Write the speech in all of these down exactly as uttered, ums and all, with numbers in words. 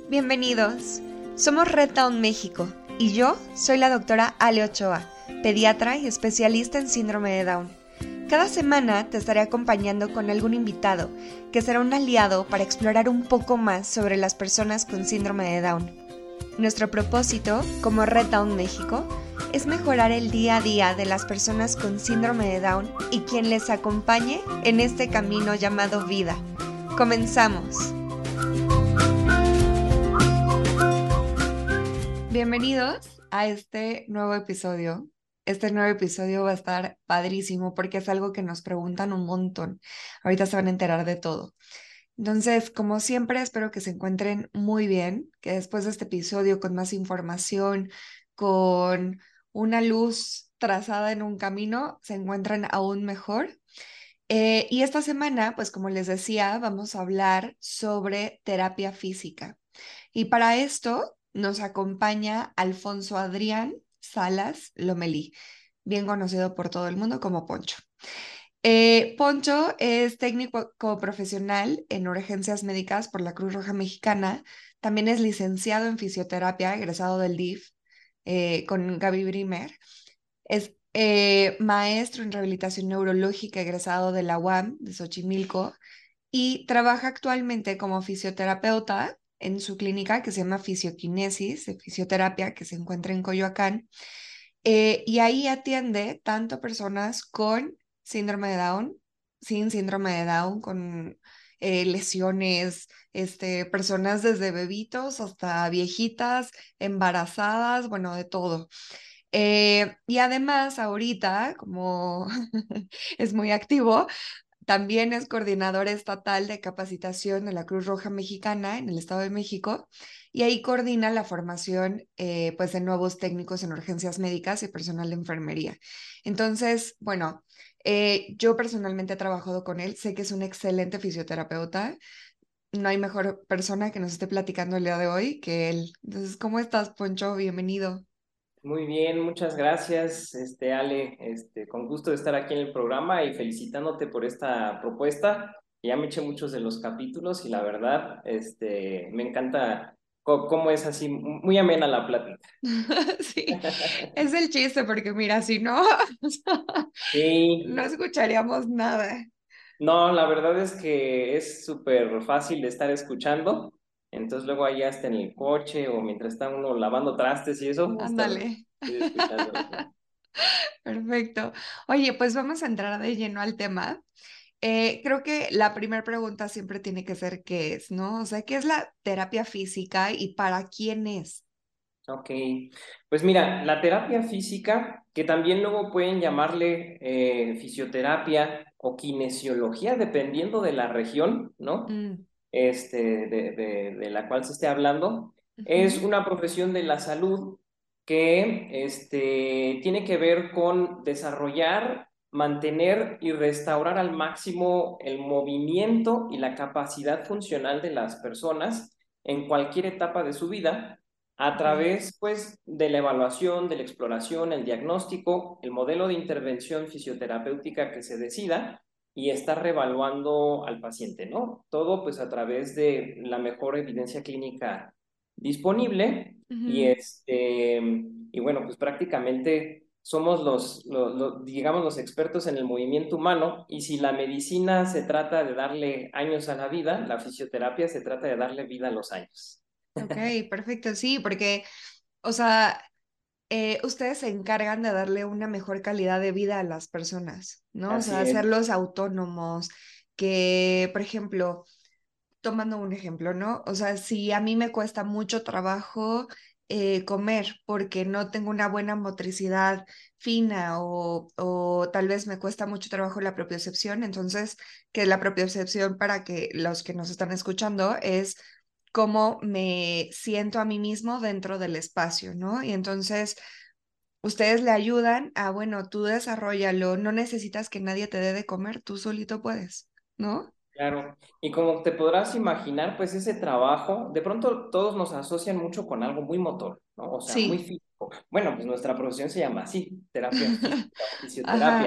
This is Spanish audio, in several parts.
Bienvenidos. Somos Red Down México y yo soy la doctora Ale Ochoa, pediatra y especialista en síndrome de Down. Cada semana te estaré acompañando con algún invitado que será un aliado para explorar un poco más sobre las personas con síndrome de Down. Nuestro propósito, como Red Down México, es mejorar el día a día de las personas con síndrome de Down y quien les acompañe en este camino llamado vida. ¡Comenzamos! Bienvenidos a este nuevo episodio. Este nuevo episodio va a estar padrísimo porque es algo que nos preguntan un montón. Ahorita se van a enterar de todo. Entonces, como siempre, espero que se encuentren muy bien, que después de este episodio con más información, con una luz trazada en un camino, se encuentren aún mejor. Eh, y esta semana, pues como les decía, vamos a hablar sobre terapia física. Y para esto nos acompaña Alfonso Adrián Salas Lomelí, bien conocido por todo el mundo como Poncho. Eh, Poncho es técnico profesional en urgencias médicas por la Cruz Roja Mexicana. También es licenciado en fisioterapia, egresado del D I F eh, con Gaby Brimer. Es eh, maestro en rehabilitación neurológica, egresado de la U A M de Xochimilco. Y trabaja actualmente como fisioterapeuta en su clínica que se llama Fisioquinesis, de fisioterapia, que se encuentra en Coyoacán. Eh, y ahí atiende tanto personas con síndrome de Down, sin síndrome de Down, con eh, lesiones, este, personas desde bebitos hasta viejitas, embarazadas, bueno, de todo. Eh, y además, ahorita, como es muy activo, también es coordinador estatal de capacitación de la Cruz Roja Mexicana en el Estado de México y ahí coordina la formación eh, pues de nuevos técnicos en urgencias médicas y personal de enfermería. Entonces, bueno, eh, yo personalmente he trabajado con él, sé que es un excelente fisioterapeuta, no hay mejor persona que nos esté platicando el día de hoy que él. Entonces, ¿cómo estás, Poncho? Bienvenido. Muy bien, muchas gracias, este Ale, este, con gusto de estar aquí en el programa y felicitándote por esta propuesta. Ya me eché muchos de los capítulos y la verdad, este, me encanta co- cómo es así, muy amena la plática. Sí, es el chiste porque mira, si no, no Sí, escucharíamos nada. no, la verdad es que es súper fácil de estar escuchando, entonces luego ahí hasta en el coche o mientras está uno lavando trastes y eso, estar Ándale. escuchando. Perfecto. Oye, pues vamos a entrar de lleno al tema. Eh, creo que la primera pregunta siempre tiene que ser ¿qué es, no? O sea, ¿qué es la terapia física y para quién es? Ok, pues mira, la terapia física, que también luego pueden llamarle eh, fisioterapia o kinesiología, dependiendo de la región, ¿no? Mm, Este, de, de, de la cual se esté hablando, es ujú, una profesión de la salud que este, tiene que ver con desarrollar, mantener y restaurar al máximo el movimiento y la capacidad funcional de las personas en cualquier etapa de su vida a ok. través, pues, de la evaluación, de la exploración, el diagnóstico, el modelo de intervención fisioterapéutica que se decida y estar reevaluando al paciente, ¿no? Todo, pues, a través de la mejor evidencia clínica disponible y, Ujú. este, y bueno, pues prácticamente somos los, los, los, digamos, los expertos en el movimiento humano y si la medicina se trata de darle años a la vida, la fisioterapia se trata de darle vida a los años. Ok, perfecto, sí, porque, o sea, eh, ustedes se encargan de darle una mejor calidad de vida a las personas, ¿no? O sea, Así es. hacerlos autónomos, que, por ejemplo, tomando un ejemplo, ¿no? O sea, si a mí me cuesta mucho trabajo eh, comer porque no tengo una buena motricidad fina o, o tal vez me cuesta mucho trabajo la propiocepción, entonces, que la propiocepción para que los que nos están escuchando es cómo me siento a mí mismo dentro del espacio, ¿no? Y entonces ustedes le ayudan a, bueno, tú desarrollalo, no necesitas que nadie te dé de comer, tú solito puedes, ¿no? Claro, y como te podrás imaginar, pues ese trabajo, de pronto todos nos asocian mucho con algo muy motor, ¿no? O sea, muy Sí. físico. Bueno, pues nuestra profesión se llama así, terapia física o fisioterapia. Ajá,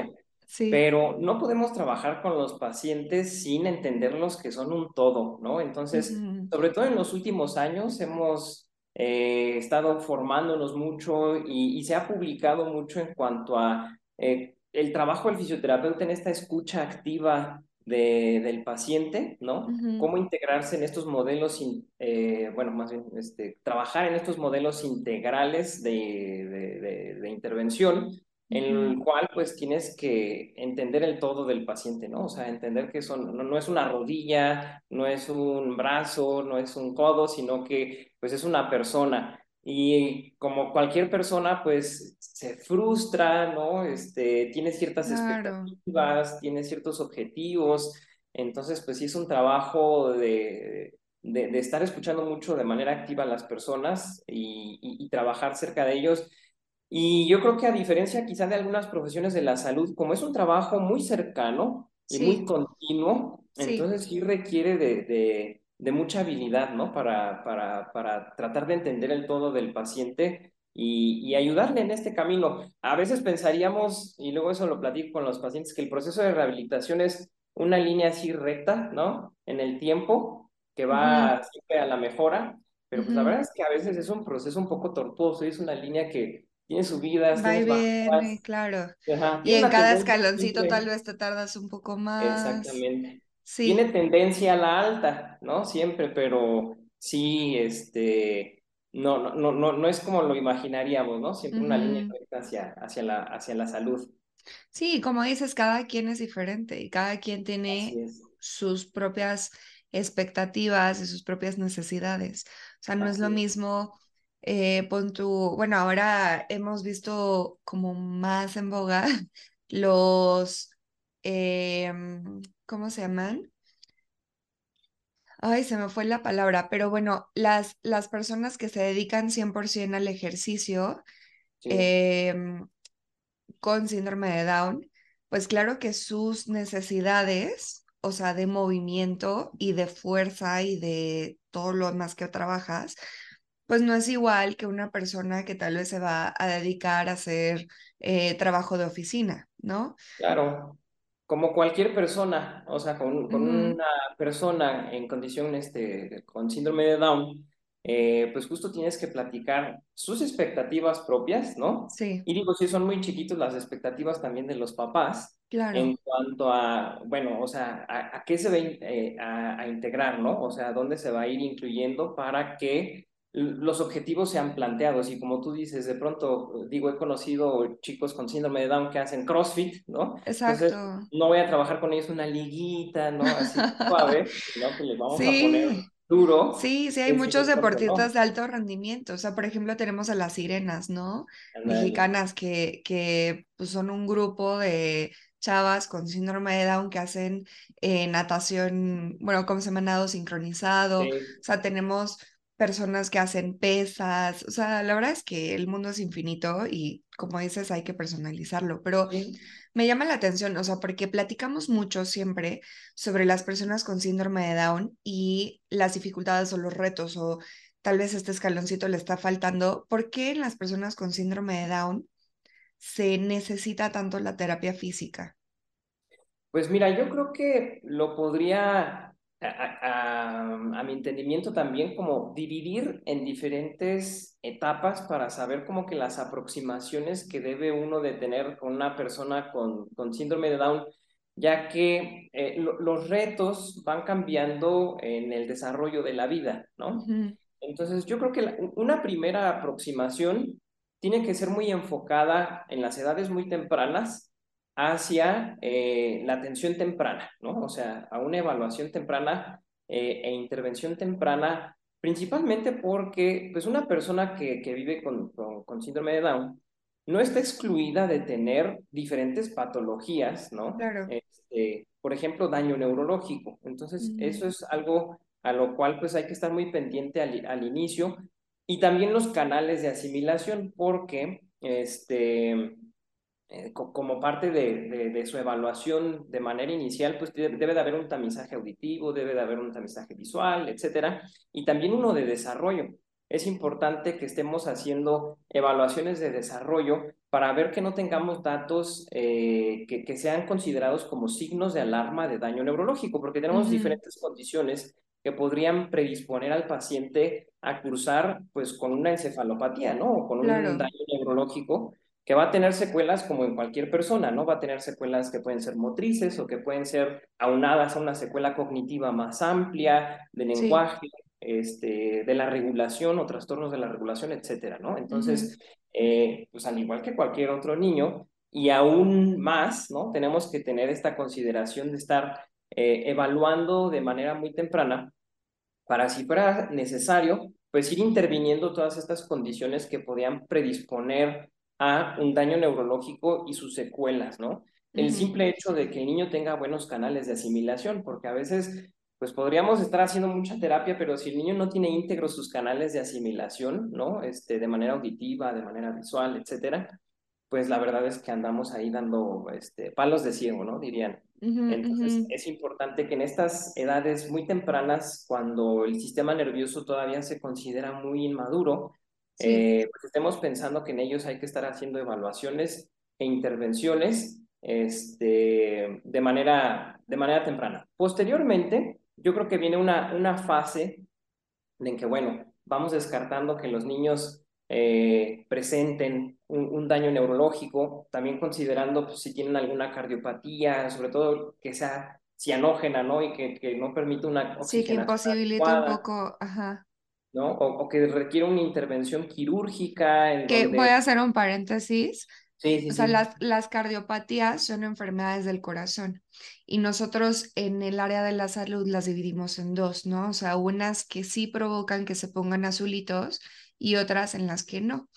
Sí. pero no podemos trabajar con los pacientes sin entenderlos que son un todo, ¿no? Entonces, Ujú, sobre todo en los últimos años hemos eh, estado formándonos mucho y, y se ha publicado mucho en cuanto a eh, el trabajo del fisioterapeuta en esta escucha activa de, del paciente, ¿no? ujú, Cómo integrarse en estos modelos, in- eh, bueno, más bien, este, trabajar en estos modelos integrales de, de, de, de intervención, en ujú. el cual pues tienes que entender el todo del paciente, ¿no? O sea, entender que son, no, no es una rodilla, no es un brazo, no es un codo, sino que pues es una persona. Y como cualquier persona, pues se frustra, ¿no? Este, tiene ciertas Claro, expectativas, tiene ciertos objetivos. Entonces, pues sí es un trabajo de, de, de estar escuchando mucho de manera activa a las personas y, y, y trabajar cerca de ellos. Y yo creo que a diferencia quizá de algunas profesiones de la salud, como es un trabajo muy cercano y muy sí, continuo, sí. entonces sí requiere de, de, de mucha habilidad, ¿no? Para, para, para tratar de entender el todo del paciente y, y ayudarle en este camino. A veces pensaríamos, y luego eso lo platico con los pacientes, que el proceso de rehabilitación es una línea así recta, ¿no? En el tiempo, que Ujú, va siempre a la mejora, pero pues la ujú. verdad es que a veces es un proceso un poco tortuoso y es una línea que tienes subidas, Va y tienes viene, bajadas, claro. ajá, Y tiene en una cada tendencia escaloncito tal siempre, vez te tardas un poco más. exactamente, tiene Sí. tendencia a la alta, ¿no? Siempre, pero sí, este, no, no, no, no, no es como lo imaginaríamos, ¿no? Siempre una línea Ujú. recta hacia, hacia la, hacia la salud. Sí, como dices, cada quien es diferente y cada quien Así tiene es, sus propias expectativas y sus propias necesidades. O sea, no es lo así es. mismo, eh, pon tu, bueno, ahora hemos visto como más en boga los, em, ¿cómo se llaman? Ay, se me fue la palabra, pero bueno, las, las personas que se dedican cien por ciento al ejercicio, Sí, em, con síndrome de Down, pues claro que sus necesidades, o sea, de movimiento y de fuerza y de todo lo más que trabajas, pues no es igual que una persona que tal vez se va a dedicar a hacer eh, trabajo de oficina, ¿no? claro. Como cualquier persona, o sea, con, con Ujú, una persona en condición, este, con síndrome de Down, eh, pues justo tienes que platicar sus expectativas propias, ¿no? sí, Y digo, sí, son muy chiquitos las expectativas también de los papás en claro, cuanto a, bueno, o sea, a, a qué se va eh, a, a integrar, ¿no? O sea, a dónde se va a ir incluyendo para que los objetivos sean planteados. Y como tú dices, de pronto, digo, he conocido chicos con síndrome de Down que hacen CrossFit, ¿no? Entonces, exacto. no voy a trabajar con ellos una liguita, ¿no? Así suave, sino que les vamos a poner Sí, duro. sí, sí, hay Pues sí, de muchos pronto, deportistas ¿no? de alto rendimiento. O sea, por ejemplo, tenemos a las sirenas, ¿no? Ándale. Mexicanas que, que pues, son un grupo de chavas con síndrome de Down que hacen eh, natación, bueno, ¿cómo se llama? Nado sincronizado. O Sí, sea, tenemos personas que hacen pesas. O sea, la verdad es que el mundo es infinito y como dices, hay que personalizarlo. Pero sí. me llama la atención, o sea, porque platicamos mucho siempre sobre las personas con síndrome de Down y las dificultades o los retos o tal vez este escaloncito le está faltando. ¿Por qué en las personas con síndrome de Down se necesita tanto la terapia física? Pues mira, yo creo que lo podría, a, a- a- a mi entendimiento también, como dividir en diferentes etapas para saber como que las aproximaciones que debe uno de tener con una persona con, con síndrome de Down, ya que eh, lo- los retos van cambiando en el desarrollo de la vida, ¿no? Ujú, Entonces, yo creo que la- una primera aproximación tiene que ser muy enfocada en las edades muy tempranas hacia eh, la atención temprana, ¿no? O sea, a una evaluación temprana eh, e intervención temprana, principalmente porque pues una persona que, que vive con, con, con síndrome de Down no está excluida de tener diferentes patologías, ¿no? claro. Este, por ejemplo, daño neurológico. Entonces, Ujú, eso es algo a lo cual pues hay que estar muy pendiente al, al inicio y también los canales de asimilación, porque este eh, co- como parte de, de- de su evaluación de manera inicial, pues debe, debe de haber un tamizaje auditivo, debe de haber un tamizaje visual, etcétera, y también uno de desarrollo. es importante que estemos haciendo evaluaciones de desarrollo para ver que no tengamos datos eh, que, que sean considerados como signos de alarma de daño neurológico, porque tenemos Ujú, diferentes condiciones que podrían predisponer al paciente a cursar pues con una encefalopatía, ¿no? O con un claro, daño neurológico que va a tener secuelas como en cualquier persona, ¿no? Va a tener secuelas que pueden ser motrices o que pueden ser aunadas a una secuela cognitiva más amplia, de sí. lenguaje, este, de la regulación o trastornos de la regulación, etcétera, ¿no? Ujú, Entonces, eh, pues al igual que cualquier otro niño, y aún más, ¿no? Tenemos que tener esta consideración de estar eh, evaluando de manera muy temprana para, si fuera necesario, pues ir interviniendo todas estas condiciones que podían predisponer a un daño neurológico y sus secuelas, ¿no? El ujú, simple hecho de que el niño tenga buenos canales de asimilación, porque a veces, pues podríamos estar haciendo mucha terapia, pero si el niño no tiene íntegros sus canales de asimilación, ¿no? Este, de manera auditiva, de manera visual, etcétera, pues la verdad es que andamos ahí dando este, palos de ciego, ¿no? Dirían. ujú, ujú. Entonces, es importante que en estas edades muy tempranas, cuando el sistema nervioso todavía se considera muy inmaduro, Sí. eh, pues estemos pensando que en ellos hay que estar haciendo evaluaciones e intervenciones este, de manera, de manera temprana. Posteriormente, yo creo que viene una, una fase en que, bueno, vamos descartando que los niños eh, presenten un, un, daño neurológico, también considerando pues, si tienen alguna cardiopatía, sobre todo que sea cianógena, ¿no? Y que, que no permita una Sí, que oxigenación imposibilita un adecuada, poco, ajá. ¿no? O, o que requiere una intervención quirúrgica en Que voy donde... a hacer un paréntesis. Sí, sí, O sea, sí. las, las cardiopatías son enfermedades del corazón y nosotros en el área de la salud las dividimos en dos, ¿no? O sea, unas que sí provocan que se pongan azulitos y otras en las que no.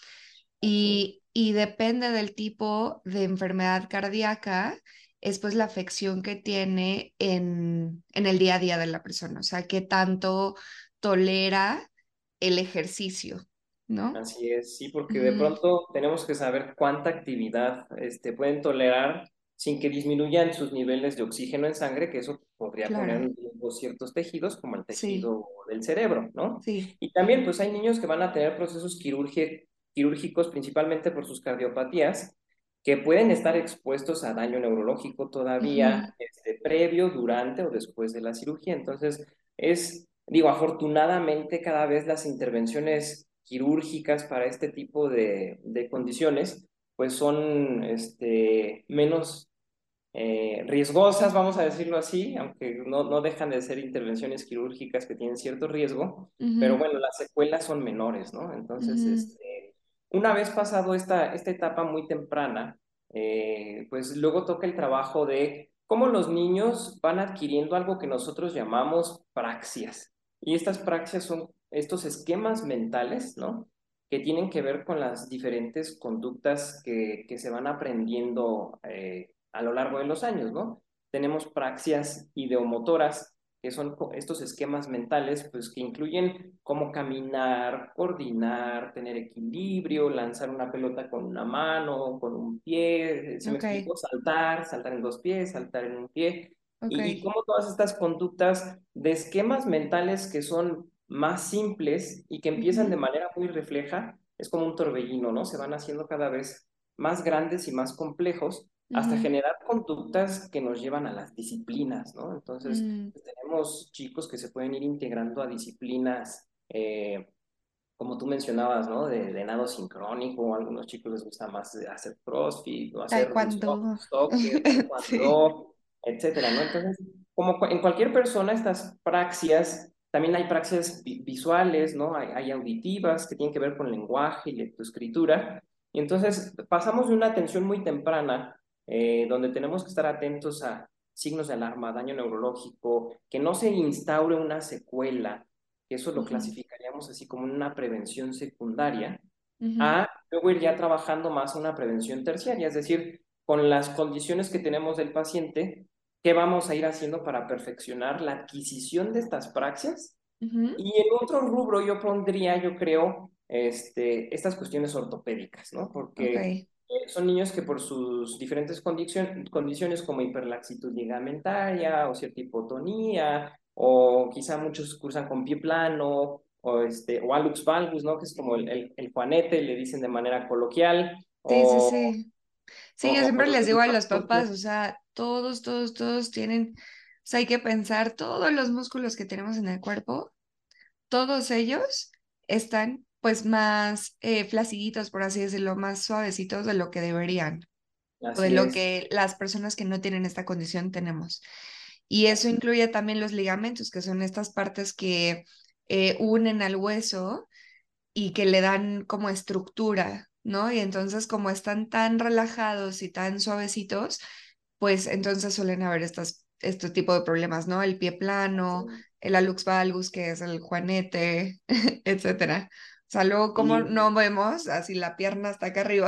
Ok. Y, y depende del tipo de enfermedad cardíaca, es pues la afección que tiene en, en el día a día de la persona, o sea, qué tanto tolera el ejercicio, ¿no? Así es, sí, porque de Ujú, pronto tenemos que saber cuánta actividad este, pueden tolerar sin que disminuyan sus niveles de oxígeno en sangre, que eso podría poner claro, en riesgo ciertos tejidos, como el sí, tejido del cerebro, ¿no? sí. Y también, pues hay niños que van a tener procesos quirúrgi- quirúrgicos, principalmente por sus cardiopatías, que pueden estar expuestos a daño neurológico todavía Ujú, este, previo, durante o después de la cirugía. Entonces, es, digo, afortunadamente cada vez las intervenciones quirúrgicas para este tipo de, de condiciones, pues son este, menos eh, riesgosas, vamos a decirlo así, aunque no, no dejan de ser intervenciones quirúrgicas que tienen cierto riesgo, pero ujú, bueno, las secuelas son menores, ¿no? Entonces, ujú, este, una vez pasado esta, esta etapa muy temprana, eh, pues luego toca el trabajo de cómo los niños van adquiriendo algo que nosotros llamamos praxias. Y estas praxias son estos esquemas mentales, ¿no? Que tienen que ver con las diferentes conductas que, que se van aprendiendo eh, a lo largo de los años, ¿no? Tenemos praxias ideomotoras, que son estos esquemas mentales, pues que incluyen cómo caminar, coordinar, tener equilibrio, lanzar una pelota con una mano, con un pie, ¿se me ok, explicó? Saltar, saltar en dos pies, saltar en un pie, ok. y, y cómo todas estas conductas de esquemas mentales que son más simples y que empiezan de Ujú, manera muy refleja, es como un torbellino, ¿no? Se van haciendo cada vez más grandes y más complejos hasta ujú, generar conductas que nos llevan a las disciplinas, ¿no? Entonces, mm, pues, tenemos chicos que se pueden ir integrando a disciplinas, eh, como tú mencionabas, ¿no? De, de nado sincrónico, a algunos chicos les gusta más hacer CrossFit o hacer taekwondo. soccer, Sí. taekwondo, etcétera, ¿no? Entonces, como en cualquier persona, estas praxias, también hay praxias vi visuales, ¿no? Hay, hay auditivas que tienen que ver con lenguaje y lectoescritura. Y entonces pasamos de una atención muy temprana, eh, donde tenemos que estar atentos a signos de alarma, daño neurológico, que no se instaure una secuela, que eso lo Ujú, clasificaríamos así como una prevención secundaria, ujú, a luego ir ya trabajando más una prevención terciaria, es decir, con las condiciones que tenemos del paciente, ¿qué vamos a ir haciendo para perfeccionar la adquisición de estas praxias? ujú, Y en otro rubro yo pondría, yo creo, este, estas cuestiones ortopédicas, ¿no? ok, Porque eh, son niños que por sus diferentes condicion condiciones como hiperlaxitud ligamentaria o cierta hipotonía, o quizá muchos cursan con pie plano, o, este, o Alux valgus, ¿no? Que es como el, el, el juanete, le dicen de manera coloquial, Sí, sí, o, sí. o, Sí, yo o siempre les los digo a los papás, músculos. o sea, todos, todos, todos tienen, o sea, hay que pensar todos los músculos que tenemos en el cuerpo, todos ellos están pues más eh, flaciditos, por así decirlo, más suavecitos de lo que deberían, o de Así lo es. que las personas que no tienen esta condición tenemos. Y eso incluye también los ligamentos, que son estas partes que eh, unen al hueso y que le dan como estructura, ¿no? Y entonces como están tan relajados y tan suavecitos, pues entonces suelen haber estas, este tipo de problemas, ¿no? El pie plano, Así. el hallux valgus, que es el juanete, etcétera. O sea, luego como Y no vemos, así la pierna está acá arriba,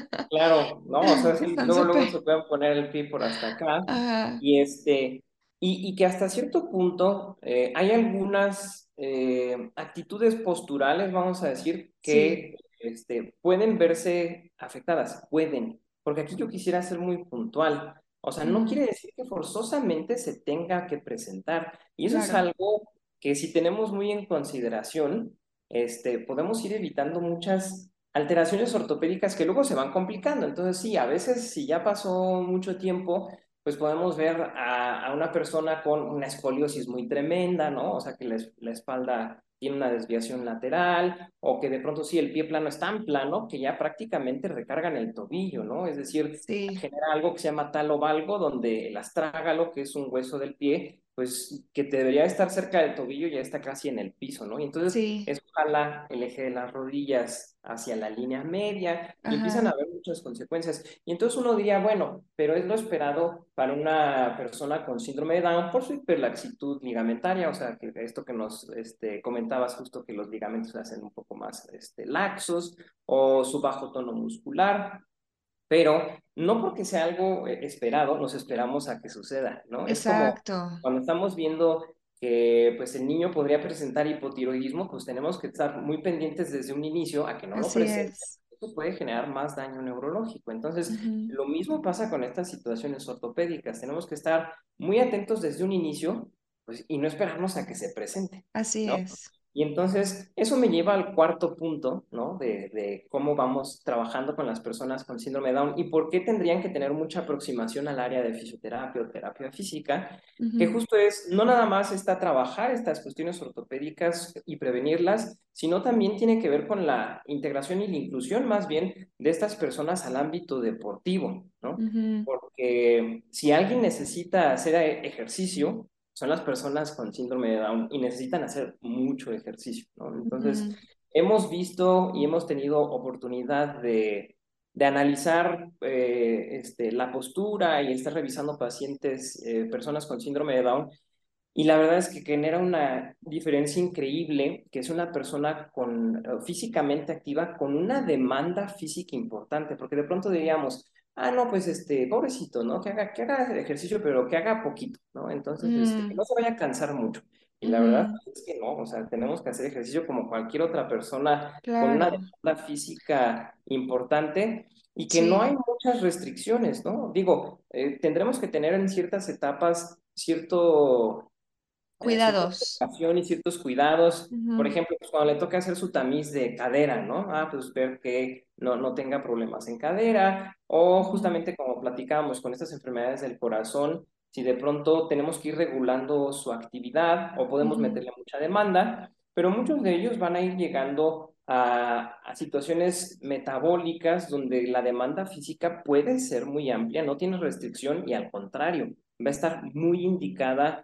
claro, no, o sea, sí, son luego, luego súper, se pueden poner el pie por hasta acá. ajá, Y este, y, y que hasta cierto punto eh, hay algunas eh, actitudes posturales, vamos a decir, sí, que este, pueden verse afectadas, pueden, porque aquí yo quisiera ser muy puntual. O sea, no ujú, quiere decir que forzosamente se tenga que presentar. Y eso es claro, algo que si tenemos muy en consideración, este, podemos ir evitando muchas alteraciones ortopédicas que luego se van complicando. Entonces, sí, a veces si ya pasó mucho tiempo, pues podemos ver a, a una persona con una escoliosis muy tremenda, ¿no? O sea, que la, es- la espalda tiene una desviación lateral, o que de pronto sí, el pie plano es tan plano que ya prácticamente recargan el tobillo, ¿no? Es decir, sí, genera algo que se llama talovalgo, donde el astrágalo, que es un hueso del pie, pues que debería estar cerca del tobillo, ya está casi en el piso, ¿no? Y entonces sí, eso jala el eje de las rodillas hacia la línea media y empiezan a ajá, haber muchas consecuencias. Y entonces uno diría, bueno, pero es lo esperado para una persona con síndrome de Down por su hiperlaxitud ligamentaria, o sea, que esto que nos este, comentabas justo que los ligamentos se hacen un poco más este, laxos o su bajo tono muscular, pero no porque sea algo eh, esperado, nos esperamos a que suceda, ¿no? Es como exacto, cuando estamos viendo que pues el niño podría presentar hipotiroidismo, pues tenemos que estar muy pendientes desde un inicio a que no lo así presente. es. Eso puede generar más daño neurológico. Entonces, Ujú, lo mismo pasa con estas situaciones ortopédicas. Tenemos que estar muy atentos desde un inicio, pues, y no esperarnos a que se presente, así ¿no? es. Y entonces, eso me lleva al cuarto punto, ¿no? De, de cómo vamos trabajando con las personas con síndrome de Down y por qué tendrían que tener mucha aproximación al área de fisioterapia o terapia física, que Ujú, justo es, no nada más está trabajar estas cuestiones ortopédicas y prevenirlas, sino también tiene que ver con la integración y la inclusión más bien de estas personas al ámbito deportivo, ¿no? ujú, Porque si alguien necesita hacer e- ejercicio, son las personas con síndrome de Down y necesitan hacer mucho ejercicio, ¿no? Entonces, ujú, hemos visto y hemos tenido oportunidad de, de analizar eh, este, la postura y estar revisando pacientes, eh, personas con síndrome de Down, y la verdad es que genera una diferencia increíble, que es una persona con, eh, físicamente activa, con una demanda física importante, porque de pronto diríamos, ah, no, pues este, pobrecito, ¿no? Que haga, que haga ejercicio, pero que haga poquito, ¿no? Entonces, este, que mm, no se vaya a cansar mucho. Y la verdad ujú, es que no, o sea, tenemos que hacer ejercicio como cualquier otra persona con una claro, demanda física importante y que no hay sí, muchas restricciones, ¿no? Digo, eh, tendremos que tener en ciertas etapas cierto eh, cierta cuidados. educación y ciertos cuidados. Por Ujú, ejemplo, pues cuando le toca hacer su tamiz de cadera, ¿no? Ah, pues ver que no, no tenga problemas en cadera, o ujú, justamente como platicábamos con estas enfermedades del corazón, si de pronto tenemos que ir regulando su actividad o podemos ujú, meterle mucha demanda, pero muchos de ellos van a ir llegando a, a situaciones metabólicas donde la demanda física puede ser muy amplia, no tiene restricción y al contrario, va a estar muy indicada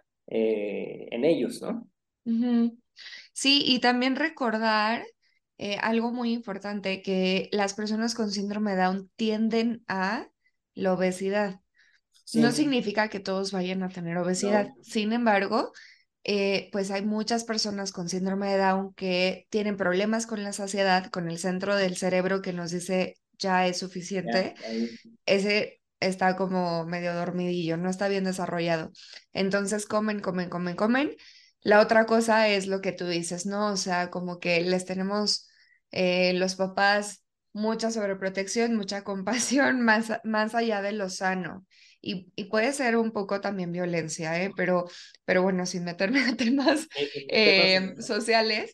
eh, en ellos, ¿no? ujú. Sí, y también recordar eh, algo muy importante, que las personas con síndrome de Down tienden a la obesidad. No Sí, significa que todos vayan a tener obesidad. no, Sin embargo, eh, pues hay muchas personas con síndrome de Down que tienen problemas con la saciedad, con el centro del cerebro que nos dice ya es ya, suficiente. ahí, Ese está como medio dormidillo, no está bien desarrollado. Entonces comen, comen, comen, comen. La otra cosa es lo que tú dices, ¿no? O sea, como que les tenemos eh, los papás mucha sobreprotección, mucha compasión, más, más allá de lo sano. Y, y puede ser un poco también violencia, ¿eh? Pero, pero bueno, sin meterme a temas eh, eh, temas eh, de- sociales,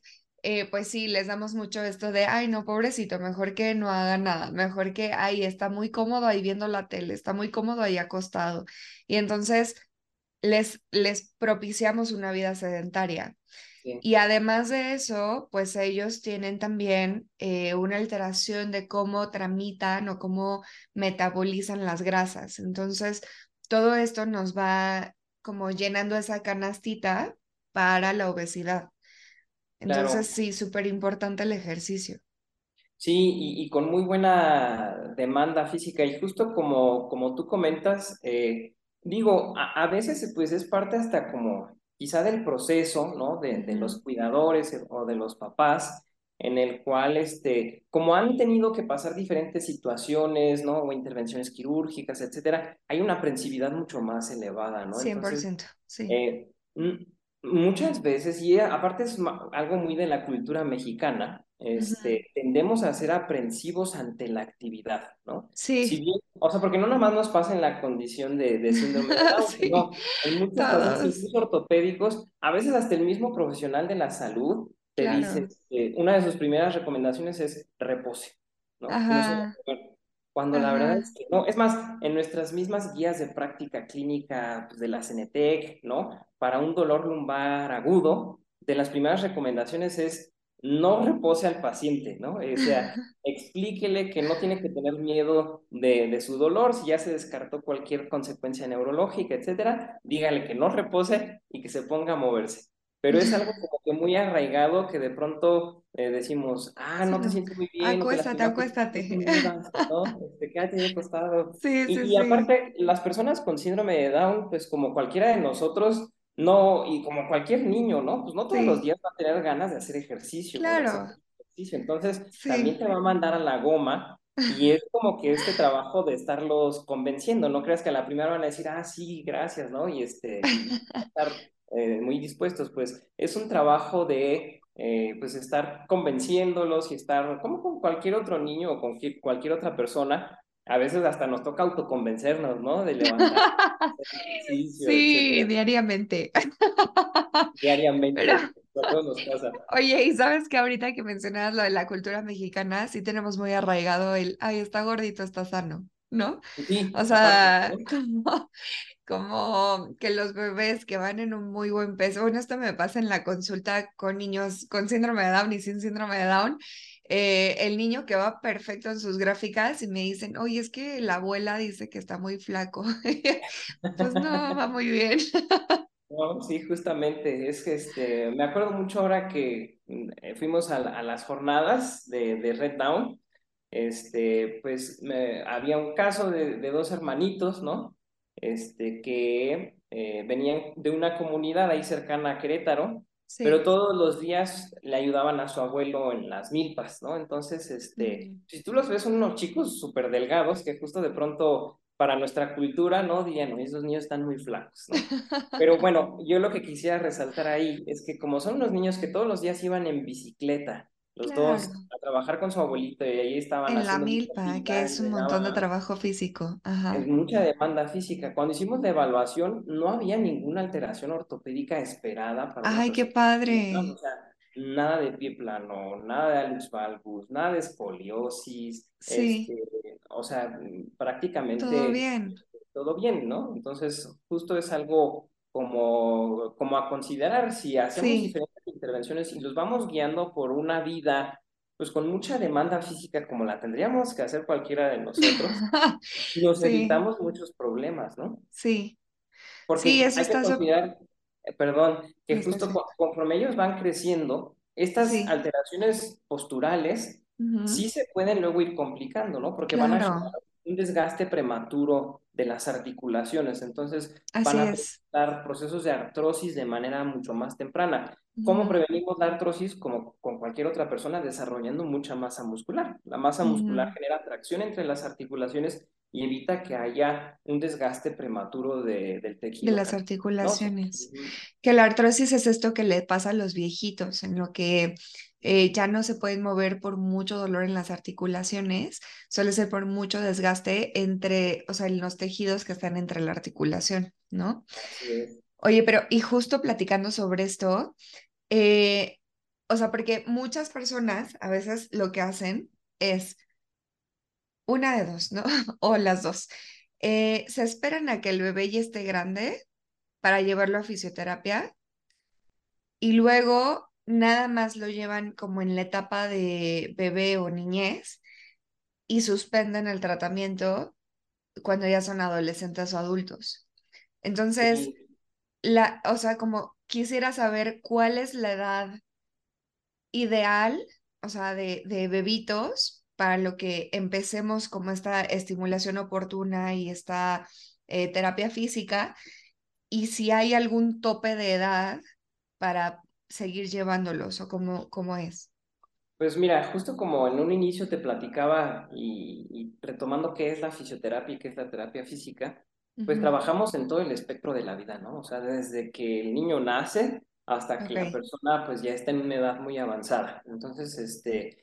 eh, pues sí, les damos mucho esto de, ay, no, pobrecito, mejor que no haga nada, mejor que, ay, está muy cómodo ahí viendo la tele, está muy cómodo ahí acostado. Y entonces les, les propiciamos una vida sedentaria. Sí, Y además de eso, pues ellos tienen también eh, una alteración de cómo tramitan o cómo metabolizan las grasas. Entonces, todo esto nos va como llenando esa canastita para la obesidad. Entonces, claro. sí, súper importante el ejercicio. Sí, y, y con muy buena demanda física. Y justo como, como tú comentas, eh, digo, a, a veces pues es parte hasta como quizá del proceso, ¿no? De, de Ujú, los cuidadores eh, o de los papás, en el cual, este, como han tenido que pasar diferentes situaciones, ¿no? O intervenciones quirúrgicas, etcétera, hay una aprensividad mucho más elevada, ¿no? cien por Entonces, ciento, sí. eh, mm, muchas veces, y aparte es ma- algo muy de la cultura mexicana, Ujú, este, tendemos a ser aprensivos ante la actividad, ¿no? Si sí, bien, o sea, porque no nada más nos pasa en la condición de, de síndrome de Down, sí, sino en muchos pacientes, todos, incluso ortopédicos, a veces hasta el mismo profesional de la salud te dice, claro. que una de sus primeras recomendaciones es repose, ¿no? Que no se Ajá, cuando la verdad ajá, es que no. Es más, en nuestras mismas guías de práctica clínica pues, de la Cenetec, ¿no? Para un dolor lumbar agudo, de las primeras recomendaciones es no repose al paciente, ¿no? O sea, explíquele que no tiene que tener miedo de, de su dolor, si ya se descartó cualquier consecuencia neurológica, etcétera, dígale que no repose y que se ponga a moverse. Pero es algo como que muy arraigado que de pronto eh, decimos, ah, sí, no te no. sientes muy bien o te Acuéstate, lastimaste, no te acuéstate. muevas, ¿no? Este, quédate ahí acostado. Sí, sí, Y, y sí, aparte, las personas con síndrome de Down, pues como cualquiera de nosotros, no, y como cualquier niño, ¿no? Pues no todos los sí, días va a tener ganas de hacer ejercicio o de hacer claro, ejercicio. Entonces, también sí. te va a mandar a la goma y es como que este trabajo de estarlos convenciendo. No creas que a la primera van a decir, ah, sí, gracias, ¿no? Y este, y estar eh, muy dispuestos, pues es un trabajo de eh, pues estar convenciéndolos y estar, como con cualquier otro niño o con cualquier cualquier otra persona, a veces hasta nos toca autoconvencernos, ¿no? De levantar, hacer ejercicio, Sí, etcétera, diariamente. Pero, diariamente. A todos nos pasa. oye, y sabes que ahorita que mencionabas lo de la cultura mexicana, sí tenemos muy arraigado el, ay, está gordito, está sano, ¿no? O Sí, aparte, sea, ¿no? como, como que los bebés que van en un muy buen peso, bueno, esto me pasa en la consulta con niños con síndrome de Down y sin síndrome de Down, eh, el niño que va perfecto en sus gráficas y me dicen, oye, es que la abuela dice que está muy flaco. Pues no, va muy bien. No, sí, justamente, es que este, me acuerdo mucho ahora que mm, eh, fuimos a, la- a las jornadas de, de Red Down, este, pues me- había un caso de, de dos hermanitos, ¿no? Este, que eh, venían de una comunidad ahí cercana a Querétaro, pero Sí. todos los días le ayudaban a su abuelo en las milpas, ¿no? Entonces, este, Mm. si tú los ves, son unos chicos súper delgados que justo de pronto para nuestra cultura, ¿no? Dirían, "No, esos niños están muy flacos, ¿no?" Pero bueno, yo lo que quisiera resaltar ahí es que como son unos niños que todos los días iban en bicicleta, los dos Claro. a trabajar con su abuelito y ahí estaban En la haciendo milpa, que milpas, es un montón de llegaban, trabajo físico. Ajá. es mucha demanda física. Cuando hicimos la evaluación, no había ninguna alteración ortopédica esperada para una Ay, qué persona con Down, o padre. sea, nada de pie plano, nada de hallux valgus, nada de escoliosis, Sí, este, o sea, todo prácticamente bien. todo bien, ¿no? Entonces, justo es algo como, como a considerar si hacemos Sí. diferentes intervenciones y los vamos guiando por una vida, pues con mucha demanda física como la tendríamos que hacer cualquiera de nosotros, nos Sí, evitamos muchos problemas, ¿no? sí. Sí, Porque eso hay que está súper. considerar, eh, perdón, que Está justo súper. co- conforme ellos van creciendo, estas Sí. alteraciones posturales Ujú. sí se pueden luego ir complicando, ¿no? Porque van a generar Claro, un desgaste prematuro de las articulaciones, entonces van así a es. presentar procesos de artrosis de manera mucho más temprana. ¿Cómo Ujú, prevenimos la artrosis? Como con cualquier otra persona, desarrollando mucha masa muscular. La masa muscular ujú. genera tracción entre las articulaciones y evita que haya un desgaste prematuro de- del De tejido las cartilaginoso. articulaciones. Ujú. Que la artrosis es esto que le pasa a los viejitos, en lo que eh, ya no se pueden mover por mucho dolor en las articulaciones, suele ser por mucho desgaste entre, o sea, en los tejidos que están entre la articulación, ¿no? Así es. Oye, pero y justo platicando sobre esto, eh, o sea, porque muchas personas a veces lo que hacen es una de dos, ¿no? O las dos. Eh, se esperan a que el bebé ya esté grande para llevarlo a fisioterapia y luego nada más lo llevan como en la etapa de bebé o niñez y suspenden el tratamiento cuando ya son adolescentes o adultos. Entonces, Sí, la, o sea, como quisiera saber cuál es la edad ideal, o sea, de, de bebitos para lo que empecemos como esta estimulación oportuna y esta eh, terapia física, y si hay algún tope de edad para seguir llevándolos o cómo, cómo es. pues mira, justo como en un inicio te platicaba y, y retomando qué es la fisioterapia y qué es la terapia física, pues Ujú. trabajamos en todo el espectro de la vida, ¿no? O sea, desde que el niño nace hasta que Ok. la persona pues ya está en una edad muy avanzada. Entonces, este,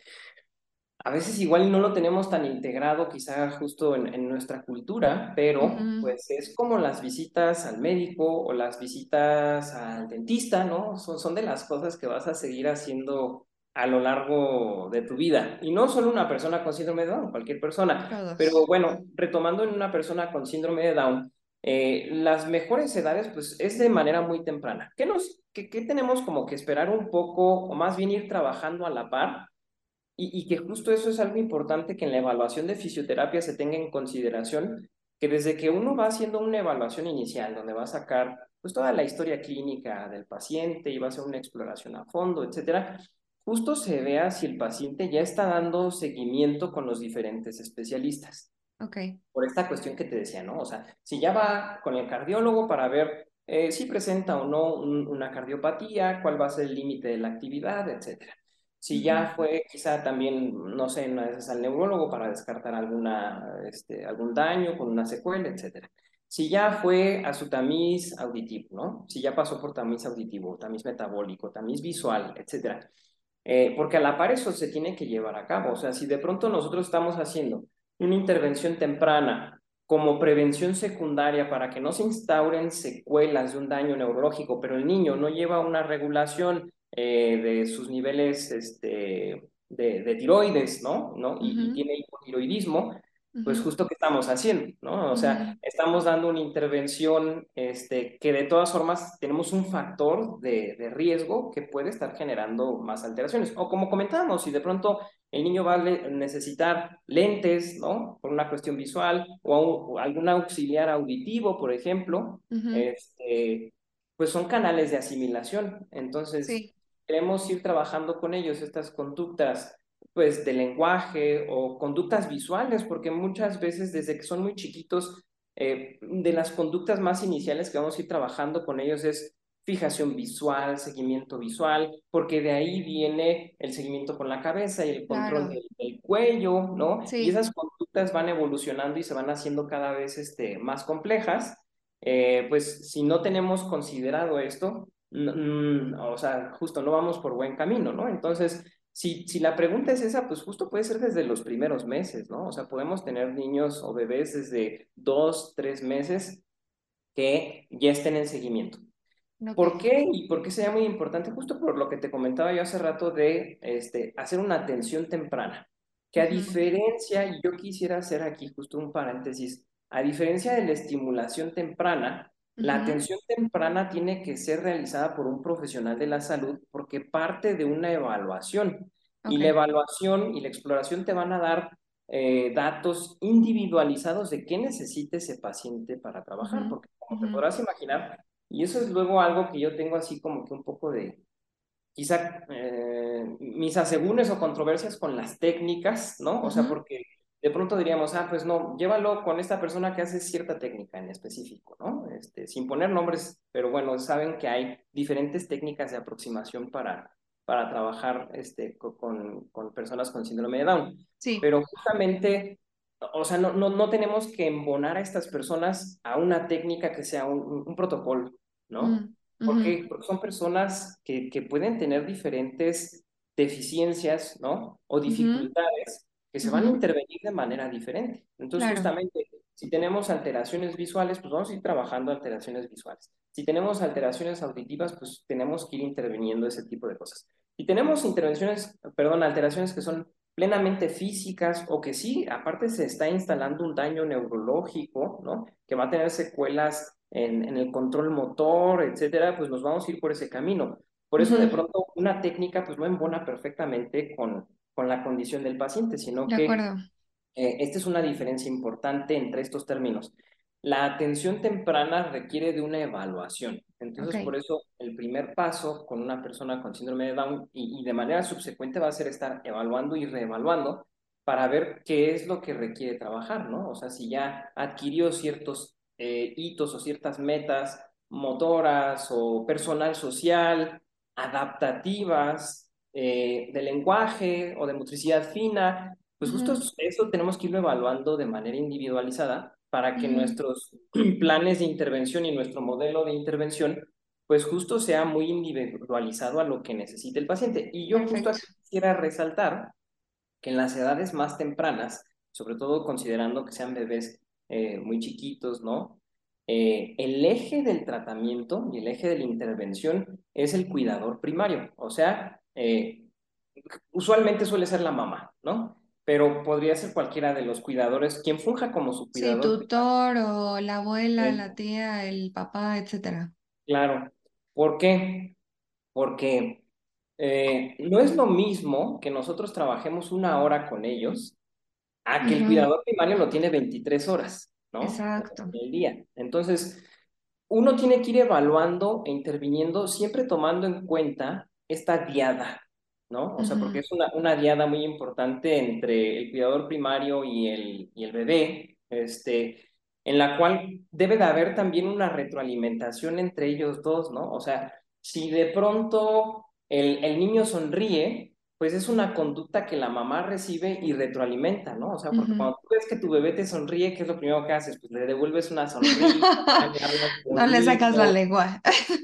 a veces igual no lo tenemos tan integrado quizá justo en, en nuestra cultura, pero Ujú. pues es como las visitas al médico o las visitas al dentista, ¿no? Son, son de las cosas que vas a seguir haciendo a lo largo de tu vida. Y no solo una persona con síndrome de Down, cualquier persona. Pero Todos. bueno, retomando en una persona con síndrome de Down, eh, las mejores edades pues es de manera muy temprana. ¿Qué nos, qué, qué tenemos como que esperar un poco o más bien ir trabajando a la par? Y, y que justo eso es algo importante que en la evaluación de fisioterapia se tenga en consideración, que desde que uno va haciendo una evaluación inicial, donde va a sacar pues toda la historia clínica del paciente y va a hacer una exploración a fondo, etcétera, justo se vea si el paciente ya está dando seguimiento con los diferentes especialistas Ok. por esta cuestión que te decía, ¿no? O sea, si ya va con el cardiólogo para ver eh, si presenta o no un- una cardiopatía, cuál va a ser el límite de la actividad, etcétera. Si Ujú. ya fue quizá también, no sé, una vez al neurólogo para descartar alguna, este, algún daño con una secuela, etcétera. Si ya fue a su tamiz auditivo, ¿no? Si ya pasó por tamiz auditivo, tamiz metabólico, tamiz visual, etcétera. Eh, porque a la par eso se tiene que llevar a cabo. O sea, si de pronto nosotros estamos haciendo una intervención temprana como prevención secundaria para que no se instauren secuelas de un daño neurológico, pero el niño no lleva una regulación eh, de sus niveles este, de, de tiroides, ¿no? ¿no? Y, y Ujú. tiene hipotiroidismo, pues Ujú. justo qué estamos haciendo, ¿no? O sea, Ujú. estamos dando una intervención este, que de todas formas tenemos un factor de, de riesgo que puede estar generando más alteraciones. O como comentábamos, si de pronto el niño va a le- necesitar lentes, ¿no? Por una cuestión visual o, au- o algún auxiliar auditivo, por ejemplo, Ujú. este, pues son canales de asimilación. Entonces, Sí, queremos ir trabajando con ellos estas conductas pues de lenguaje o conductas visuales, porque muchas veces desde que son muy chiquitos, eh, de las conductas más iniciales que vamos a ir trabajando con ellos es fijación visual, seguimiento visual, porque de ahí viene el seguimiento con la cabeza y el control claro. del, del cuello, ¿no? Y Sí, esas conductas van evolucionando y se van haciendo cada vez este, más complejas. Eh, pues si no tenemos considerado esto, mm, o sea, justo no vamos por buen camino, ¿no? Entonces, si, si la pregunta es esa, pues justo puede ser desde los primeros meses, ¿no? O sea, podemos tener niños o bebés desde dos, tres meses que ya estén en seguimiento. ok. ¿Por qué? Y por qué sería muy importante, justo por lo que te comentaba yo hace rato de este, hacer una atención temprana. Que a Ujú. diferencia, y yo quisiera hacer aquí justo un paréntesis, a diferencia de la estimulación temprana, la Ujú. atención temprana tiene que ser realizada por un profesional de la salud porque parte de una evaluación. Y Ok. la evaluación y la exploración te van a dar eh, datos individualizados de qué necesita ese paciente para trabajar, Ujú. porque como te Ujú. podrás imaginar, y eso es luego algo que yo tengo así como que un poco de, quizá, eh, mis asegúnes o controversias con las técnicas, ¿no? O sea, Ujú. porque de pronto diríamos, ah, pues no, llévalo con esta persona que hace cierta técnica en específico, ¿no? Este, sin poner nombres, pero bueno, saben que hay diferentes técnicas de aproximación para, para trabajar este, co- con, con personas con síndrome de Down. Sí. Pero justamente, o sea, no, no, no tenemos que embonar a estas personas a una técnica que sea un, un un protocolo, ¿no? Mm. ¿Por Ujú. qué? Porque son personas que, que pueden tener diferentes deficiencias, ¿no? O Ujú. dificultades que se van a Ujú. intervenir de manera diferente. Entonces, Claro. justamente, si tenemos alteraciones visuales, pues vamos a ir trabajando alteraciones visuales. Si tenemos alteraciones auditivas, pues tenemos que ir interviniendo ese tipo de cosas. Y tenemos intervenciones, perdón, alteraciones que son plenamente físicas o que sí, aparte se está instalando un daño neurológico, ¿no? Que va a tener secuelas en, en el control motor, etcétera, pues nos vamos a ir por ese camino. Por eso de Ujú, pronto una técnica pues no embona perfectamente con, con la condición del paciente, sino de que acuerdo. eh, esta es una diferencia importante entre estos términos. La atención temprana requiere de una evaluación. Ok, Entonces, por eso el primer paso con una persona con síndrome de Down y, y de manera subsecuente va a ser estar evaluando y reevaluando para ver qué es lo que requiere trabajar, ¿no? O sea, si ya adquirió ciertos eh, hitos o ciertas metas motoras o personal social, adaptativas, eh, de lenguaje o de motricidad fina, pues justo ujú, eso tenemos que irlo evaluando de manera individualizada para que ujú, nuestros planes de intervención y nuestro modelo de intervención, pues justo sea muy individualizado a lo que necesite el paciente. Y yo justo perfecto. aquí quisiera resaltar que en las edades más tempranas, sobre todo considerando que sean bebés eh, muy chiquitos, ¿no? Eh, el eje del tratamiento y el eje de la intervención es el cuidador primario, o sea, eh, usualmente suele ser la mamá, ¿no? Pero podría ser cualquiera de los cuidadores, quien funja como su Sí, cuidador primario. tutor o la abuela, Eh, la tía, el papá, etcétera. claro. ¿Por qué? Porque eh, no es lo mismo que nosotros trabajemos una hora con ellos a que el Ujú, cuidador primario lo tiene veintitrés horas, ¿no? O sea, exacto. en el día. Entonces, uno tiene que ir evaluando e interviniendo, siempre tomando en cuenta esta diada, ¿no? O sea, porque Ujú, es una, una diada muy importante entre el cuidador primario y el, y el bebé, este, en la cual debe de haber también una retroalimentación entre ellos dos, ¿no? O sea, si de pronto el, el niño sonríe, pues es una conducta que la mamá recibe y retroalimenta, ¿no? O sea, porque ujú. cuando tú ves que tu bebé te sonríe, ¿qué es lo primero que haces? Pues le devuelves una sonrisa, le hablas No le sacas la bonito. lengua.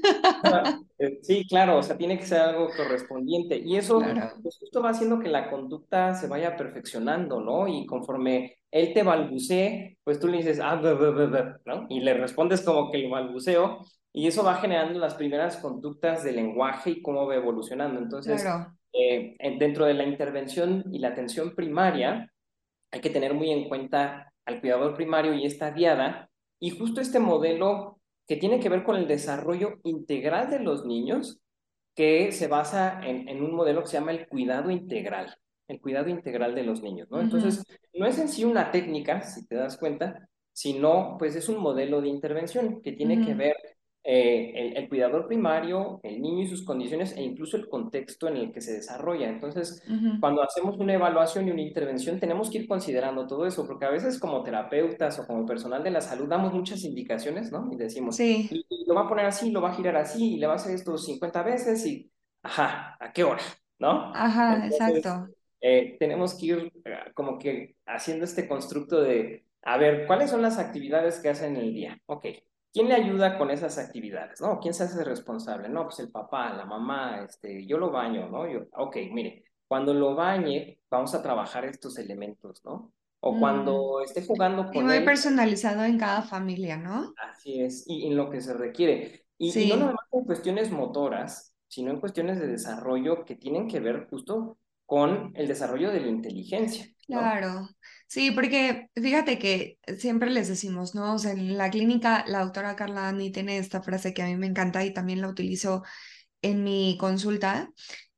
Eh, Sí, claro, o sea, tiene que ser algo correspondiente. Y eso, Claro, pues justo va haciendo que la conducta se vaya perfeccionando, ¿no? Y conforme él te balbucee, pues tú le dices, ah, bla, bla, bla, bla", ¿no? Y le respondes como que el balbuceo, y eso va generando las primeras conductas del lenguaje y cómo va evolucionando. Entonces, claro. eh, en- dentro de la intervención y la atención primaria, hay que tener muy en cuenta al cuidador primario y esta diada, y justo este modelo que tiene que ver con el desarrollo integral de los niños, que se basa en, en un modelo que se llama el cuidado integral, el cuidado integral de los niños, ¿no? Ujú, Entonces, no es en sí una técnica, si te das cuenta, sino pues es un modelo de intervención que tiene que ujú, ver eh, el, el cuidador primario, el niño y sus condiciones e incluso el contexto en el que se desarrolla. Entonces, ujú. cuando hacemos una evaluación y una intervención, tenemos que ir considerando todo eso, porque a veces como terapeutas o como personal de la salud damos muchas indicaciones, ¿no? Y decimos, Sí, y, y lo va a poner así, lo va a girar así, y le va a hacer esto cincuenta veces, y, ajá, ¿a qué hora? ¿No? ajá, Entonces, exacto. eh, tenemos que ir eh, como que haciendo este constructo de, a ver, ¿cuáles son las actividades que hacen en el día? Ok, ¿quién le ayuda con esas actividades? ¿No? ¿Quién se hace responsable? No, pues el papá, la mamá, este, yo lo baño, ¿no? Yo, ok, mire, cuando lo bañe, vamos a trabajar estos elementos, ¿no? O Mm. cuando esté jugando Y con muy él, personalizado en cada familia, ¿no? así es, y en lo que se requiere. Y, y no nada Sí, más en cuestiones motoras, sino en cuestiones de desarrollo que tienen que ver justo con el desarrollo de la inteligencia, ¿no? claro. Sí, porque fíjate que siempre les decimos, ¿no? O sea, en la clínica, la doctora Carla Dani tiene esta frase que a mí me encanta y también la utilizo en mi consulta.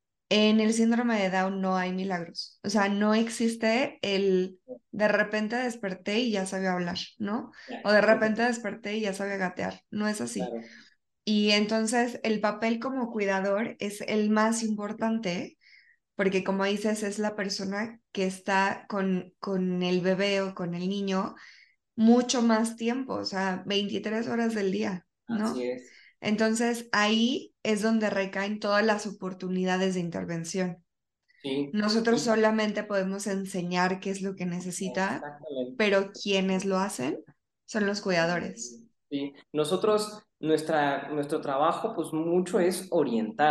En el síndrome de Down no hay milagros. O sea, no existe el de repente desperté y ya sabía hablar, ¿no? Ya, O de ok, repente desperté y ya sabía gatear. No es así. claro. Y entonces el papel como cuidador es el más importante porque como dices, es la persona que está con, con el bebé o con el niño mucho más tiempo, o sea, veintitrés horas del día, Así ¿no? es. Entonces ahí es donde recaen todas las oportunidades de intervención. Sí, Nosotros y solamente podemos enseñar qué es lo que necesita, exactamente. pero quienes lo hacen son los cuidadores. Sí, nosotros, nuestra, nuestro trabajo, pues mucho es orientar.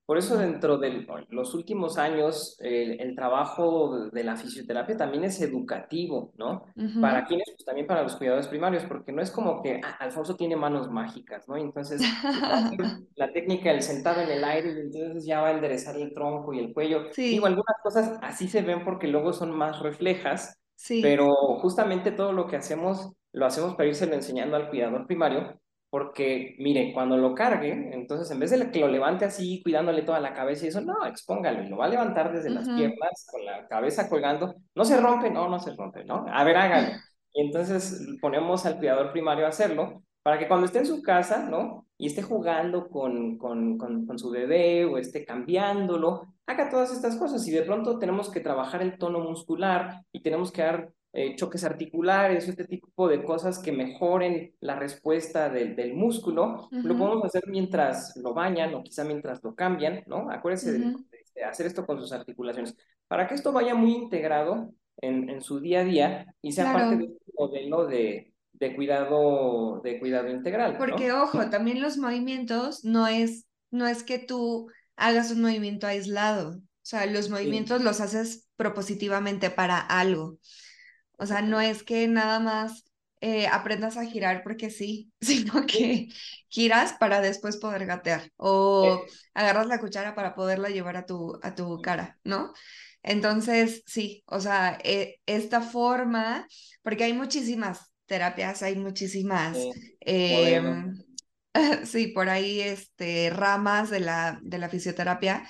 Por eso Mm. dentro de los últimos años, el, el trabajo de la fisioterapia también es educativo, ¿no? ¿Para Ujú. quiénes? Pues también para los cuidadores primarios, porque no es como que "Ah, Alfonso tiene manos mágicas, ¿no? Y entonces va a hacer la técnica del sentado en el aire y entonces ya va a enderezar el tronco y el cuello. Digo, Sí, algunas cosas así se ven porque luego son más reflejas, sí. pero justamente todo lo que hacemos lo hacemos para írselo enseñando al cuidador primario porque, mire, cuando lo cargue, entonces en vez de que lo levante así, cuidándole toda la cabeza y eso, no, expóngalo y lo va a levantar desde las Ujú. piernas, con la cabeza colgando. No se rompe, no, no se rompe, ¿no? A ver, hágalo. Y entonces ponemos al cuidador primario a hacerlo para que cuando esté en su casa, ¿no? Y esté jugando con, con, con, con su bebé o esté cambiándolo, haga todas estas cosas. Y de pronto tenemos que trabajar el tono muscular y tenemos que dar eh, choques articulares, este tipo de cosas que mejoren la respuesta del, del músculo, lo Ujú. podemos hacer mientras lo bañan o quizá mientras lo cambian, ¿no? Acuérdense de, Ujú. de hacer esto con sus articulaciones, para que esto vaya muy integrado en, en su día a día y sea parte de Claro. un modelo de, de cuidado, de cuidado integral, Porque, ¿no? ojo, también los movimientos no es, no es que tú hagas un movimiento aislado. O sea, los Sí, movimientos los haces propositivamente para algo. O sea, no exactamente. es que nada más eh, aprendas a girar porque sí, sino Sí, que giras para después poder gatear o eh, agarras la cuchara para poderla llevar a tu, a tu cara, ¿no? Entonces, sí, o sea, eh, esta forma, porque hay muchísimas terapias, hay muchísimas, eh, modelo. em, sí, por ahí, este, ramas de la, de la fisioterapia,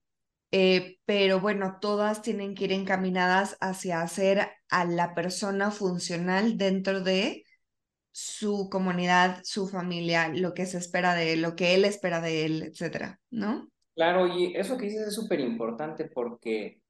eh, pero bueno, todas tienen que ir encaminadas hacia hacer a la persona funcional dentro de su comunidad, su familia, lo que se espera de él, lo que él espera de él, etcétera, ¿no? Claro, y eso que dices es súper importante porque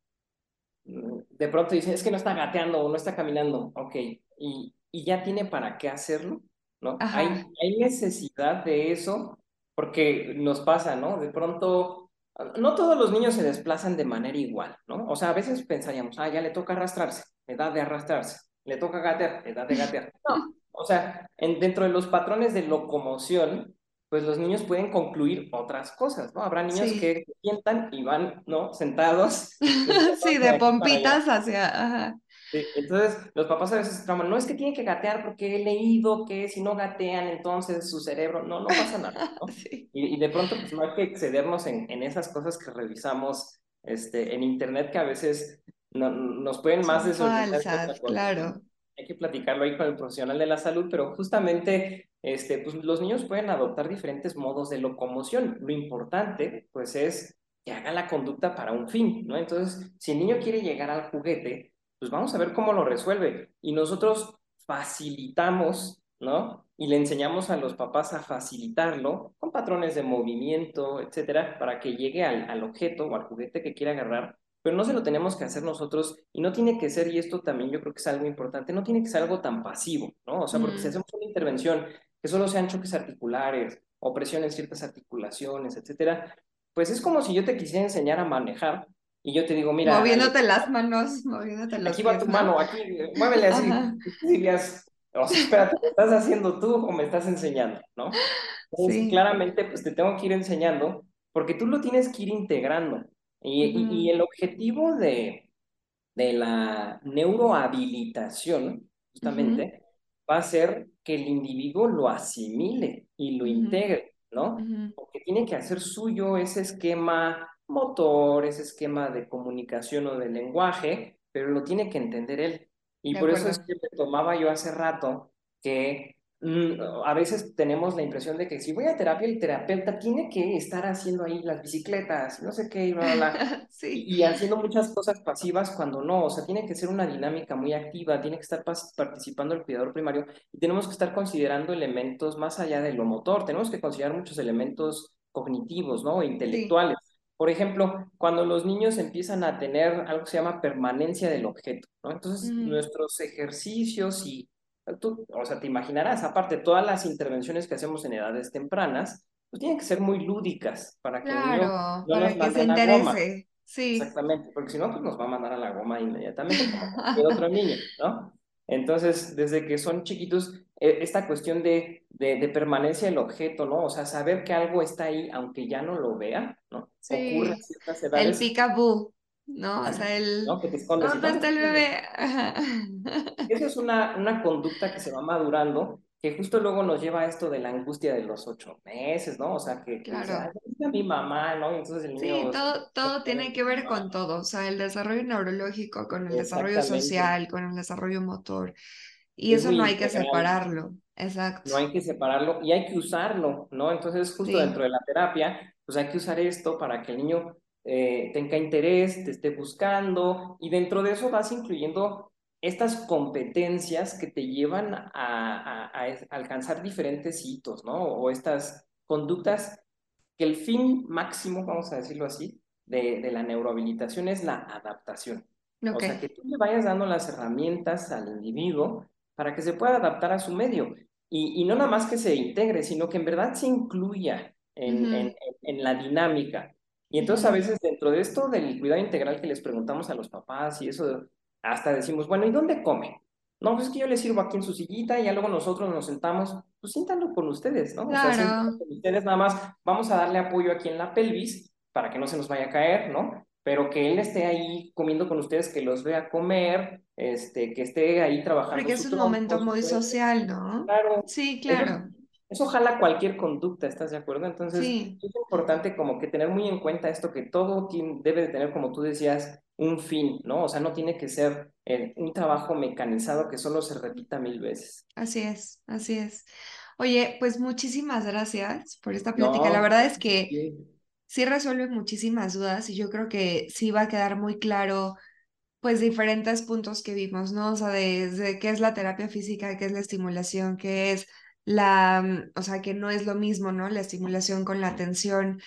de pronto dicen, es que no está gateando o no está caminando, ok, y, y ya tiene para qué hacerlo, ¿no? Ajá, Hay, hay necesidad de eso porque nos pasa, ¿no? De pronto, no todos los niños se desplazan de manera igual, ¿no? O sea, a veces pensaríamos, ah, ya le toca arrastrarse, edad de arrastrarse, le toca gatear, edad de gatear. No, o sea, en, dentro de los patrones de locomoción, pues los niños pueden concluir otras cosas, ¿no? Habrá niños sí. que se sientan y van, ¿no? Sentados Sí, desplazándose de de aquí para allá. pompitas hacia, ajá, Sí, entonces, los papás a veces se trauman, no es que tiene que gatear porque he leído que si no gatean, entonces su cerebro, no, no pasa nada, ¿no? sí, Y, y de pronto, pues no hay que excedernos en, en esas cosas que revisamos este, en internet que a veces no- nos pueden más son desorientar que otra falsas, cosa, ¿no? claro. Hay que platicarlo ahí con el profesional de la salud, pero justamente, este, pues los niños pueden adoptar diferentes modos de locomoción. Lo importante, pues, es que haga la conducta para un fin, ¿no? Entonces, si el niño quiere llegar al juguete, pues vamos a ver cómo lo resuelve. Y nosotros facilitamos, ¿no? Y le enseñamos a los papás a facilitarlo con patrones de movimiento, etcétera, para que llegue al, al objeto o al juguete que quiera agarrar, pero no se lo tenemos que hacer nosotros y no tiene que ser, y esto también yo creo que es algo importante, no tiene que ser algo tan pasivo, ¿no? O sea, porque si Mm. hacemos una intervención que solo sean choques articulares o presión en ciertas articulaciones, etcétera, pues es como si yo te quisiera enseñar a manejar y yo te digo, mira, Ale, Moviéndote las manos, moviéndote los aquí va pies, tu ¿no? mano, aquí, eh, muévele así. Ajá, Y tú dirías, o sea, espérate, ¿me estás haciendo tú o me estás enseñando, no? Entonces, sí. claramente, pues te tengo que ir enseñando porque tú lo tienes que ir integrando. Y, y, y Ujú. el objetivo de, de la neurohabilitación, Ujú. justamente, va a ser que el individuo lo asimile y lo Ujú. integre, ¿no? Ujú. Porque tiene que hacer suyo ese esquema motor, ese esquema de comunicación o de lenguaje, pero lo tiene que entender él. Y De por eso es acuerdo. que te tomaba yo hace rato que mm, a veces tenemos la impresión de que si voy a terapia, el terapeuta tiene que estar haciendo ahí las bicicletas, no sé qué, y bla, bla, bla Sí, y, y haciendo muchas cosas pasivas cuando no, o sea, tiene que ser una dinámica muy activa, tiene que estar pas- participando el cuidador primario y tenemos que estar considerando elementos más allá de lo motor, tenemos que considerar muchos elementos cognitivos, ¿no? O sí. intelectuales. Por ejemplo, cuando los niños empiezan a tener algo que se llama permanencia del objeto, ¿no? Entonces, Ujú. nuestros ejercicios y tú, o sea, te imaginarás, aparte, todas las intervenciones que hacemos en edades tempranas, pues tienen que ser muy lúdicas para que el niño Claro, no nos para que mande se a la goma. interese. Sí. Exactamente, porque si no, pues nos va a mandar a la goma inmediatamente, como cualquier otro niño, ¿no? Entonces, desde que son chiquitos, eh, esta cuestión de, de, de permanencia del objeto, ¿no? O sea, saber que algo está ahí aunque ya no lo vea, ¿no? Ocurre a Sí, ciertas el edades, peekaboo, ¿no? O así, sea, el, ¿no? Que te escondes y ¿dónde ¿dónde está está el el niño? bebé? Ajá. Eso es una, una conducta que se va madurando, que justo luego nos lleva a esto de la angustia de los ocho meses, ¿no? O sea, que, que dice, ay, Claro. ¿dónde está mi mamá? ¿No? Y entonces el Sí, niño se todo, todo pone tiene con que su ver mamá. con todo, o sea, el desarrollo neurológico con el desarrollo Exactamente. social, con el desarrollo motor, y Es eso muy no hay que integral. separarlo. Exacto. No hay que separarlo y hay que usarlo, ¿no? Entonces, justo dentro Sí. de la terapia, pues hay que usar esto para que el niño eh, tenga interés, te esté buscando y dentro de eso vas incluyendo estas competencias que te llevan a, a, a alcanzar diferentes hitos, ¿no? O estas conductas que el fin máximo, vamos a decirlo así, de, de la neurohabilitación es la adaptación. O Ok. sea, que tú le vayas dando las herramientas al individuo para que se pueda adaptar a su medio. Y, y no nada más que se integre, sino que en verdad se incluya en, en, Ujú, en la dinámica. Y entonces a ujú. veces dentro de esto del cuidado integral que les preguntamos a los papás y eso, hasta decimos, bueno, ¿y dónde come? No, pues es que yo le sirvo aquí en su sillita y ya luego nosotros nos sentamos, pues siéntanlo con ustedes, ¿no? O sea, siéntanlo Claro, con ustedes nada más, vamos a darle apoyo aquí en la pelvis para que no se nos vaya a caer, ¿no? Pero que él esté ahí comiendo con ustedes, que los vea comer, este, que esté ahí trabajando porque es su un momento tronco, su muy cuerpo. social, ¿no? Claro, Sí, eso, claro. eso jala cualquier conducta, ¿estás de acuerdo? Entonces, Sí, es importante como que tener muy en cuenta esto, que todo tiene- debe de tener, como tú decías, un fin, ¿no? O sea, no tiene que ser eh, un trabajo mecanizado que solo se repita mil veces. así es, así es. Oye, pues muchísimas gracias por esta plática. La No, verdad es gracias a que ti. sí resuelve muchísimas dudas y yo creo que sí va a quedar muy claro pues diferentes puntos que vimos, ¿no? O sea, desde qué es la terapia física, qué es la estimulación, qué es la, mm, o sea, que no es lo mismo, ¿no? La estimulación con la atención,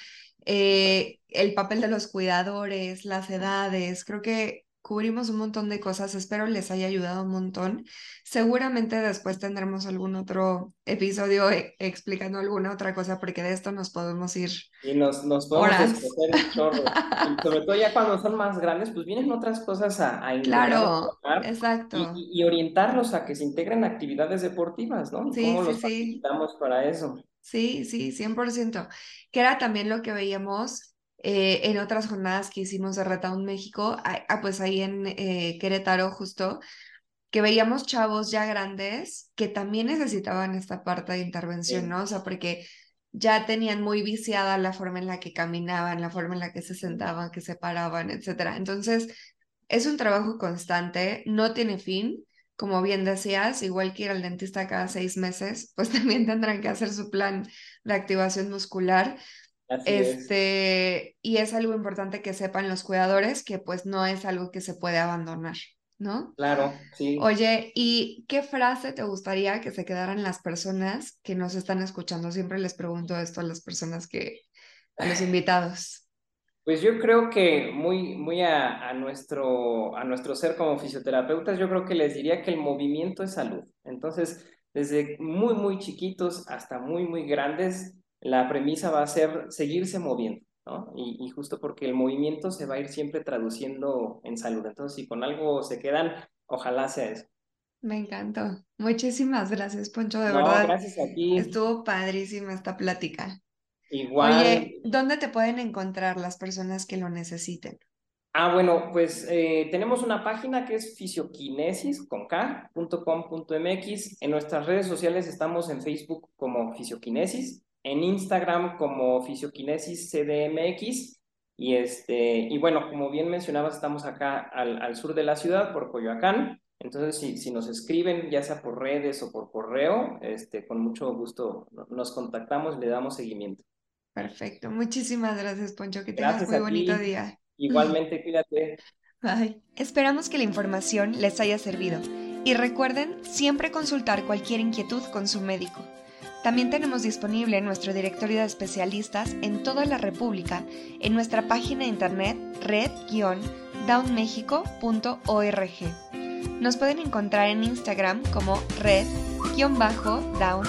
eh, el papel de los cuidadores, las edades, creo que cubrimos un montón de cosas, espero les haya ayudado un montón. Seguramente después tendremos algún otro episodio eh, explicando alguna otra cosa, porque de esto nos podemos ir Y nos, nos podemos horas. descoser un chorro. Y sobre todo ya cuando son más grandes, pues vienen otras cosas a, a integrar o Claro, trabajar y, exacto. y, y orientarlos a que se integren a actividades deportivas, ¿no? Y Sí, cómo sí, los sí. facilitamos para eso. Sí, sí, cien por ciento. Que era también lo que veíamos eh, en otras jornadas que hicimos de Retown México, ah, ah, pues ahí en eh, Querétaro justo, que veíamos chavos ya grandes que también necesitaban esta parte de intervención, Sí, ¿no? O sea, porque ya tenían muy viciada la forma en la que caminaban, la forma en la que se sentaban, que se paraban, etcétera. Entonces, es un trabajo constante, no tiene fin. Como bien decías, igual que ir al dentista cada seis meses, pues también tendrán que hacer su plan de activación muscular. así es. Este, y es algo importante que sepan los cuidadores que pues no es algo que se puede abandonar, ¿no? Claro, sí. Oye, ¿y qué frase te gustaría que se quedaran las personas que nos están escuchando? Siempre les pregunto esto a las personas que, a los invitados. Pues yo creo que muy, muy a, a nuestro, a nuestro ser como fisioterapeutas, yo creo que les diría que el movimiento es salud. Entonces, desde muy, muy chiquitos hasta muy, muy grandes, la premisa va a ser seguirse moviendo, ¿no? Y, y justo porque el movimiento se va a ir siempre traduciendo en salud. Entonces, si con algo se quedan, ojalá sea eso. Me encantó. Muchísimas gracias, Poncho. De No, verdad, gracias a ti. estuvo padrísima esta plática. Igual. Oye, ¿dónde te pueden encontrar las personas que lo necesiten? Ah, bueno, pues eh, tenemos una página que es fisioquinesis con K, punto com punto m x. En nuestras redes sociales estamos en Facebook como Fisioquinesis, en Instagram como Fisioquinesis C D M X. Y, este, y bueno, como bien mencionabas, estamos acá al, al sur de la ciudad, por Coyoacán. Entonces, si, si nos escriben, ya sea por redes o por correo, este, con mucho gusto nos contactamos y le damos seguimiento. Perfecto. Muchísimas gracias, Poncho. Que tengas Gracias muy a bonito ti. día. Igualmente, cuídate. Bye. Esperamos que la información les haya servido y recuerden siempre consultar cualquier inquietud con su médico. También tenemos disponible nuestro directorio de especialistas en toda la República en nuestra página de internet red guion down mexico punto org. Nos pueden encontrar en Instagram como red guion down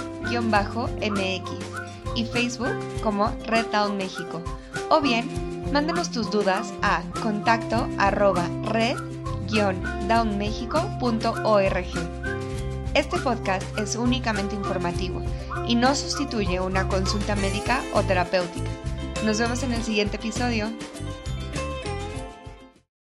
m x y Facebook como Red Down México. O bien, mándanos tus dudas a contacto arroba red guion down mexico punto org. Este podcast es únicamente informativo y no sustituye una consulta médica o terapéutica. Nos vemos en el siguiente episodio.